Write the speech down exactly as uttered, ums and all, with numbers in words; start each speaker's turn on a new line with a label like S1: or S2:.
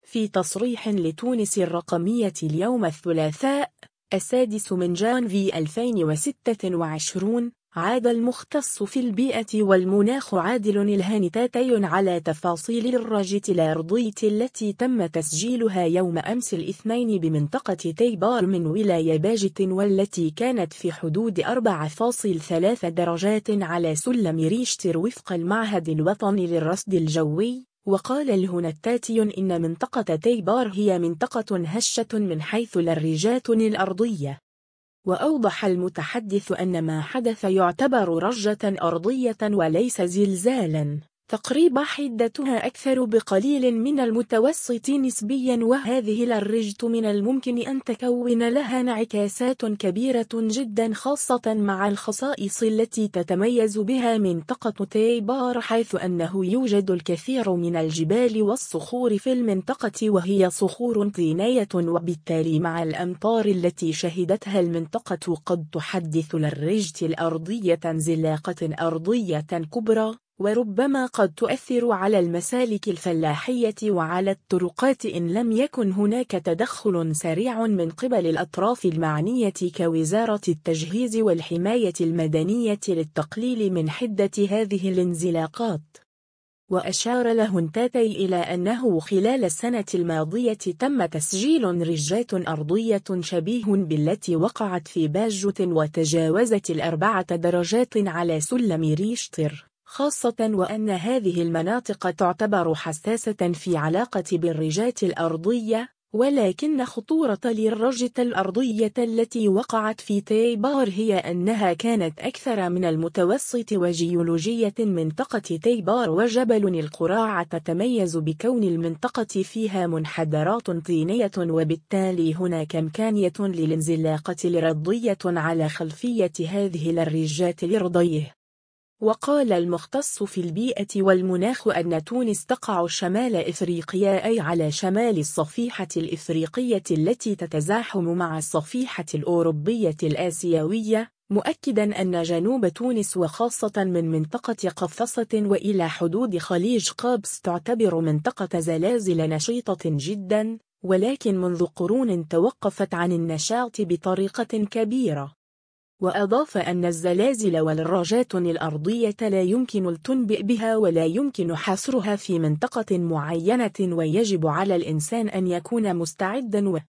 S1: في تصريح لتونس الرقمية اليوم الثلاثاء السادس من جانفي ألفين وستة وعشرين، عاد المختص في البيئة والمناخ عادل الهانتاتي على تفاصيل الرجة الأرضية التي تم تسجيلها يوم أمس الاثنين بمنطقة تيبار من ولاية باجة، والتي كانت في حدود أربعة فاصلة ثلاثة درجات على سلم ريشتر وفق المعهد الوطني للرصد الجوي. وقال الهنتاتي إن منطقة تيبار هي منطقة هشة من حيث الرجات الأرضية. وأوضح المتحدث أن ما حدث يعتبر رجة أرضية وليس زلزالا، تقريب حدتها أكثر بقليل من المتوسط نسبيا، وهذه الرجة من الممكن أن تكون لها انعكاسات كبيرة جدا، خاصة مع الخصائص التي تتميز بها منطقة تيبار، حيث أنه يوجد الكثير من الجبال والصخور في المنطقة، وهي صخور طينية، وبالتالي مع الأمطار التي شهدتها المنطقة قد تحدث للرجة الأرضية انزلاقة أرضية كبرى، وربما قد تؤثر على المسالك الفلاحية وعلى الطرقات إن لم يكن هناك تدخل سريع من قبل الأطراف المعنية كوزارة التجهيز والحماية المدنية للتقليل من حدة هذه الانزلاقات. وأشار الهنتاتي إلى أنه خلال السنة الماضية تم تسجيل رجات أرضية شبيه بالتي وقعت في باجة وتجاوزت الأربعة درجات على سلم ريشتر، خاصة وأن هذه المناطق تعتبر حساسة في علاقة بالرجات الأرضية، ولكن خطورة للرجة الأرضية التي وقعت في تيبار هي أنها كانت أكثر من المتوسط. وجيولوجية منطقة تيبار وجبل القراع تتميز بكون المنطقة فيها منحدرات طينية، وبالتالي هناك إمكانية للانزلاقة الرضية على خلفية هذه الرجات الأرضية. وقال المختص في البيئة والمناخ أن تونس تقع شمال إفريقيا، أي على شمال الصفيحة الإفريقية التي تتزاحم مع الصفيحة الأوروبية الآسيوية، مؤكدا أن جنوب تونس وخاصة من منطقة قفصة وإلى حدود خليج قابس تعتبر منطقة زلازل نشيطة جدا، ولكن منذ قرون توقفت عن النشاط بطريقة كبيرة. وأضاف أن الزلازل والرجات الأرضية لا يمكن التنبؤ بها ولا يمكن حصرها في منطقة معينة، ويجب على الإنسان أن يكون مستعدا